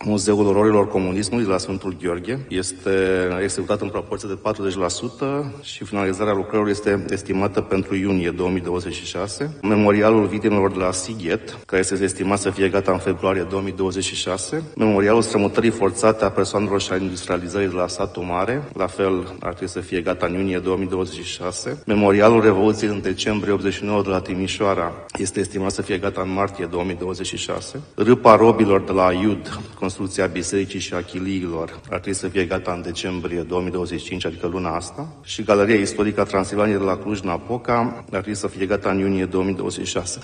Muzeul Ororilor Comunismului de la Sfântul Gheorghe este executat în proporție de 40% și finalizarea lucrărilor este estimată pentru iunie 2026. Memorialul victimelor de la Sighet, care este estimat să fie gata în februarie 2026. Memorialul strămutării forțate a persoanelor și a industrializării de la Satul Mare, la fel ar trebui să fie gata în iunie 2026. Memorialul Revoluției în decembrie 89 de la Timișoara este estimat să fie gata în martie 2026. Râpa robilor de la Iud, construcția bisericii și a chiliilor, ar trebui să fie gata în decembrie 2025, adică luna asta. Și Galeria Istorică a Transilvaniei de la Cluj-Napoca ar trebui să fie gata în iunie 2026.